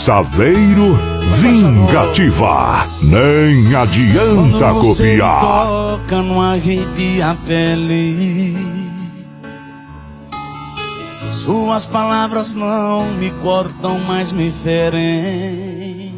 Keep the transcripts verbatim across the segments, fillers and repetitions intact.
Saveiro Vingativa. Nem adianta quando você copiar. toca, não arrepia a pele. Suas palavras não me cortam, mas me ferem.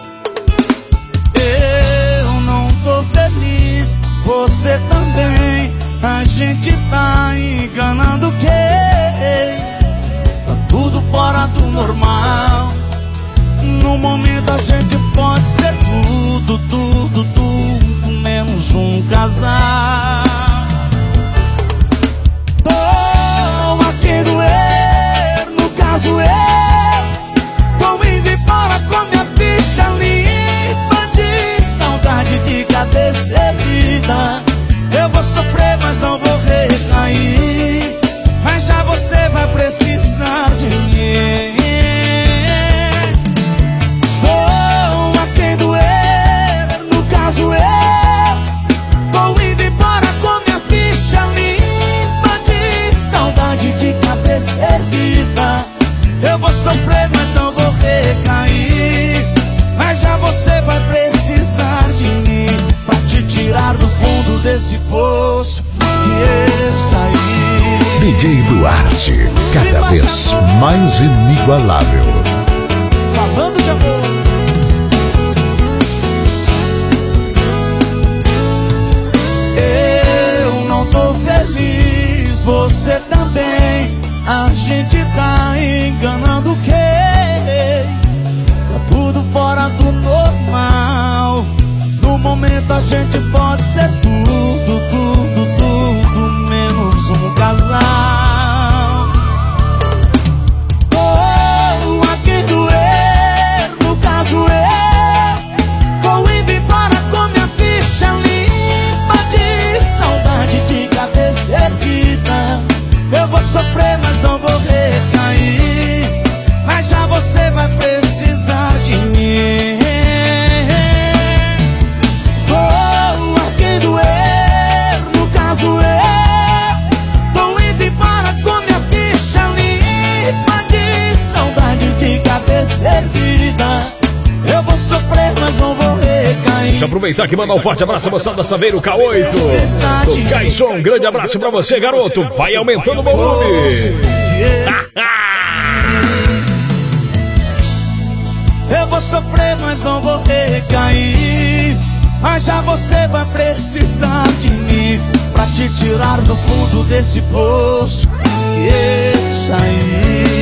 Eu não tô feliz, você também. A gente tá enganando quem? Tá tudo fora do normal. No momento a gente pode ser tudo, tudo, tudo, menos um casal. Tô a quem doer, no caso eu tô indo embora com minha ficha limpa de saudade de cabeça erguida. Eu vou sofrer, mas não vou recair. Mas já você vai precisar de mim. Vou a quem doer, no caso eu vou indo embora com minha ficha limpa de saudade de cabeça erguida. Eu vou sofrer, mas não vou recair. Mas já você vai precisar de mim pra te tirar do fundo desse poço que eu saí. D J Duarte, cada vez mais inigualável. Falando de amor. Eu não tô feliz, você também. A gente tá enganando quem? Tá tudo fora do normal. No momento a gente pode ser tudo, tudo, tudo, menos um casal. Oh, a quem doer, no caso eu vou indo embora com minha ficha limpa de saudade de cabeça erguida. Eu vou sofrer, mas não vou recair. Mas já você vai precisar de mim. Servida. Eu vou sofrer, mas não vou recair. Deixa eu aproveitar aqui e mandar um forte abraço à moçada da Saveiro K oito do Caixão. Um grande abraço pra você, garoto. Vai aumentando o volume. Eu vou sofrer, mas não vou recair. Mas já você vai precisar de mim pra te tirar do fundo desse poço que eu saí.